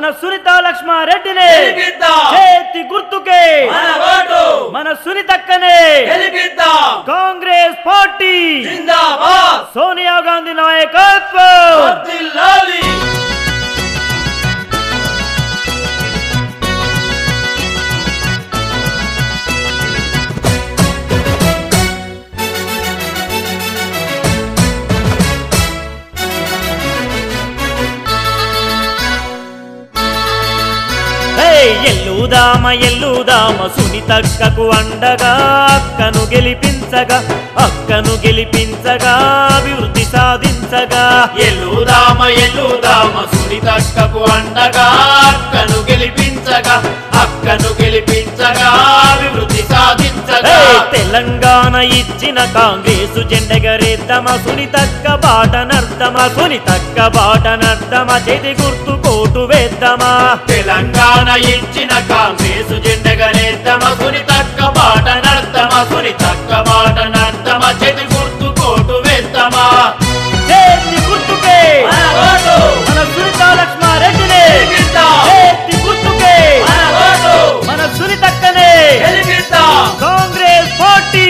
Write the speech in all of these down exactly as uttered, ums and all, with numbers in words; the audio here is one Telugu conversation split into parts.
సునీతా లక్ష్మారెడ్డిని చేతి గుర్తుకే మన సునీతక్కనే కాంగ్రెస్ పార్టీ సోనియా గాంధీ నాయకత్వం. ఎల్లుదామ ఎల్లుదామ సునీతక్కకు అండగా అక్కను గెలిపించగా అక్కను గెలిపించగా అభివృద్ధి సాధించగా. ఎల్లుదామ ఎల్లుదామ సునీతక్కకు అండగా అక్కను గెలిపించగా అక్కను గెలిపించగా అభివృద్ధి సాధించగా. తెలంగాణ ఇచ్చిన కాంగ్రెసు జెండెగరేద్దామా సునీతక్క బాటనర్దమా సునీతక్క బాటనర్దమా చేతి గుర్తు కోటు వేద్దామా. తెలంగాణ ఇచ్చిన కాంగ్రెసు జెండెగరేద్దామా సునీతక్క బాటనర్దమా సునీతక్క బాటనర్దమా చేతి గుర్తు కోటు వేద్దామా. చేతి గుర్తుకే మన సునీతా లక్ష్మారెడ్డిని చేతి గుర్తుకే మన సునీతక్కనే కాంగ్రెస్ పార్టీ.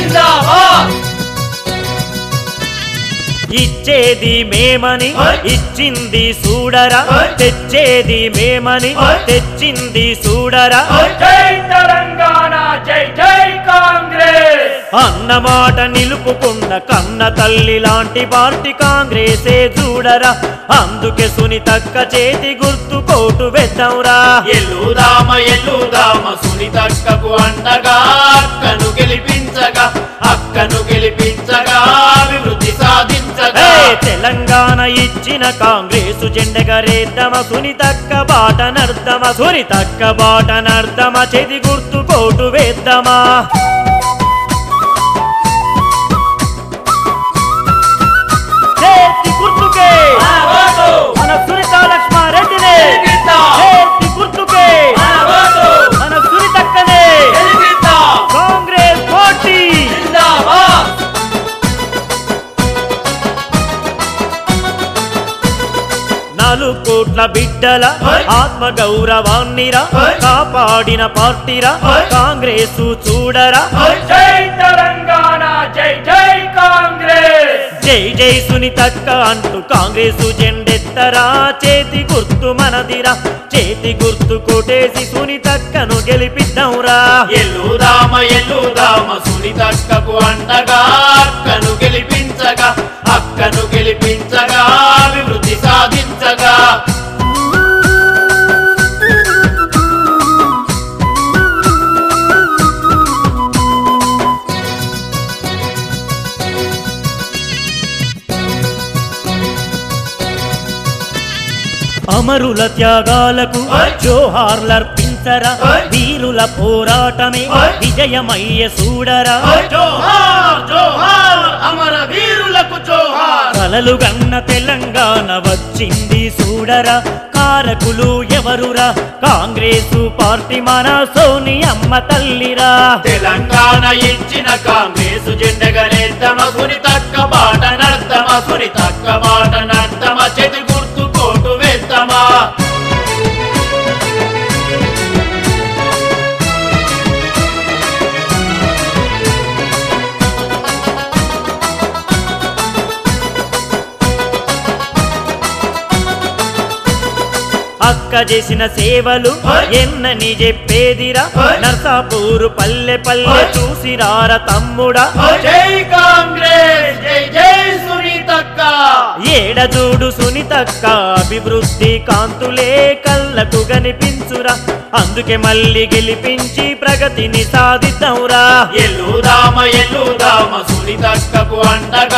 ఇచ్చేది మేమని ఇచ్చింది చూడరా తెచ్చేది మేమని తెచ్చింది చూడరా. జై తెలంగాణ జై జై కాంగ్రెస్ అన్నమాట నిలుపుకున్న కన్న తల్లి లాంటి పార్టీ కాంగ్రెసే చూడరా. అందుకే సునీతక్క చేతి గుర్తు కోటు వేద్దాంరా. ఎల్లుదామ ఎల్లుదామ సునీతక్కకు అండగా అక్కను గెలిపించగా అక్కను గెలిపించగా అభివృద్ధి సాధించగా. తెలంగాణ ఇచ్చిన కాంగ్రెసు జెండెగరేద్దామా సునీతక్క బాటనర్దమా సునీతక్క బాటనర్దమా చేతి గుర్తు కోటు వేద్దామా. చేతి గుర్తుకే మన సునీతా లక్ష్మారెడ్డిని చేతి గుర్తుకే మన సునీతక్కనే కాంగ్రెస్ పార్టీ. నాలుగు కోట్ల బిడ్డల ఆత్మ గౌరవాన్నిరా కాపాడిన పార్టీరా కాంగ్రెసు చూడరా. జై తెలంగాణ జై జై కాంగ్రెస్ జై జై సునీతక్క అంటూ కాంగ్రెసు జెండెత్తరా. చేతి గుర్తు మనదిరా చేతి గుర్తు కొట్టేసి సునీతక్కను గెలిపిద్దాంరా. ఎల్లుదామ ఎల్లుదామ సునీతక్కకు అండగా అక్కను గెలిపించగా అక్కను గెలిపించగా అభివృద్ధి సాధించగా. అమరుల త్యాగాలకు జోహార్లర్పించరా వీరుల పోరాటమే విజయమయ్య చూడరా. జోహార్ జోహార్ అమర వీరులకు జోహార్. కలలు గన్న తెలంగాణ వచ్చింది చూడరా. కారకులు ఎవరురా కాంగ్రెసు పార్టీ మన సోనియమ్మ తల్లిరా. తెలంగాణ ఇచ్చిన కాంగ్రెసు జెండెగరేద్దామా సునీతక్క బాటనర్దమా సునీతక్క బాటనర్దమా చేతి గుర్తు కోటు వేద్దామా. అక్క చేసిన సేవలు ఎన్నని చెప్పేదిరా. నర్సాపూరు పల్లె పల్లె చూసిరార తమ్ముడా. జై కాంగ్రెస్ జై జై సునీతక్క ఏడజూడు సునీతక్క అభివృద్ధి కాంతులే కళ్ళకు కనిపించురా. అందుకే మళ్ళీ గెలిపించి ప్రగతిని సాధిద్దాంరా. ఎల్లుదామ ఎల్లుదామ సునీతక్కకు అండగా